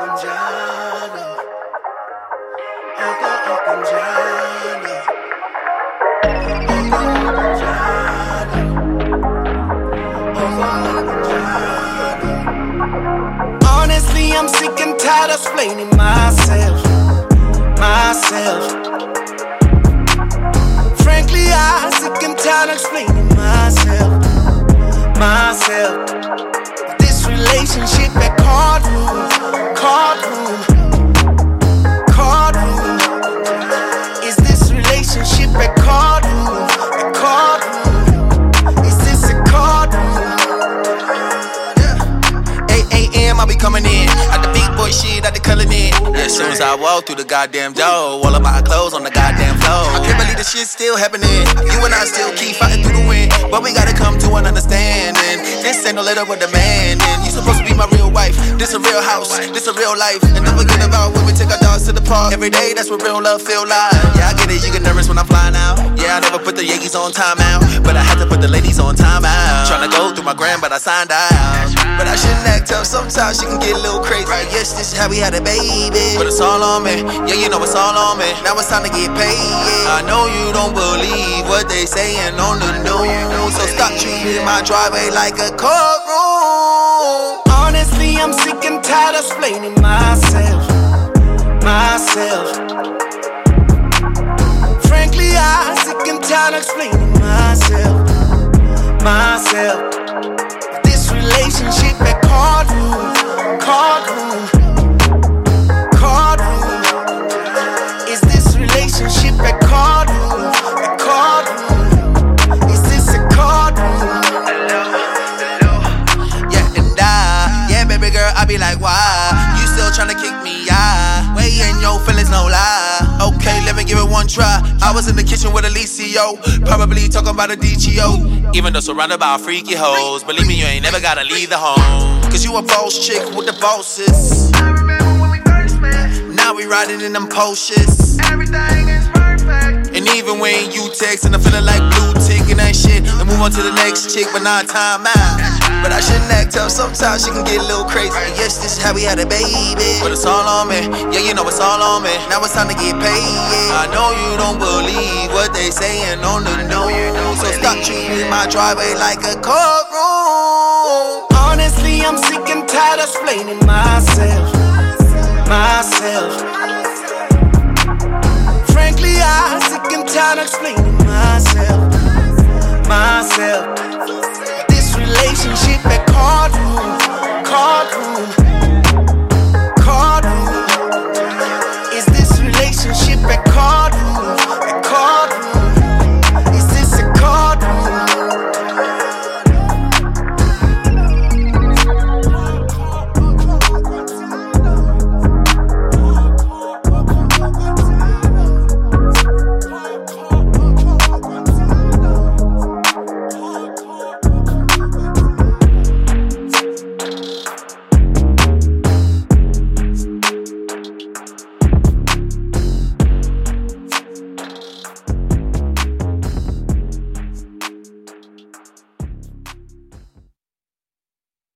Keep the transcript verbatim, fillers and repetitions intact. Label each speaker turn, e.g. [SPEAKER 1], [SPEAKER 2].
[SPEAKER 1] Okunjalo, Oko Okunjalo, Oko Okunjalo, Oko Okunjalo. Honestly, I'm sick and tired of explaining myself, myself. Frankly, I'm sick and tired of explaining myself, myself. This relationship at courtroom, courtroom, courtroom. Is this relationship at courtroom, at courtroom? Is this a courtroom? Yeah. eight a m I'll be coming in, at the big boy shit, at the color in. Yeah, as soon as I walk through the goddamn door, all of my clothes on the goddamn floor. I can't believe this shit still happening. You and I still keep fighting through the wind, but we gotta come to an understanding. This ain't no letter with demanding. You supposed to be my real wife. This a real house, this a real life. And don't forget about when we take our dogs to the park. Every day, that's what real love feel like. Yeah, I get it, you get nervous when I'm flying out. Yeah, I never put the Yankees on timeout, but I had to put the ladies on timeout. Tryna go through my gram, but I signed out. But I shouldn't act tough, sometimes she can get a little crazy. Yes, this is how we had a baby, but it's all on me. Yeah, you know it's all on me. Now it's time to get paid. I know you don't believe what they saying on the news, so stop treating my driveway like a courtroom. Honestly, I'm sick and tired of explaining myself, myself. Frankly, I'm sick and tired of explaining myself, myself. This relationship at courtroom, courtroom, courtroom. Is this relationship at courtroom, at courtroom? Is this a courtroom? Yeah, and I, yeah, baby girl, I be like, why? You still tryna kick me, yeah? Way in your feelings, no lie. Okay, let me give it one try. I was in the kitchen with Alicio, probably talking about a D G O. Even though surrounded by freaky hoes, believe me, you ain't never gotta leave the home. Cause you a boss chick with the bosses. I remember when we first met. Now we riding in them Porsches. Everything is perfect. And even when you text and I'm feeling like blue tick and that shit, and move on to the next chick, but not time out. But I shouldn't act tough, sometimes she can get a little crazy. Yes, this is how we had a baby, but it's all on me. Yeah, you know it's all on me. Now it's time to get paid. I know you don't believe what they saying on the news, so stop treating my driveway like a courtroom. Honestly, I'm sick and tired of explaining myself, myself. Frankly, I'm sick and tired of explaining myself, myself. This relationship at courtroom, courtroom.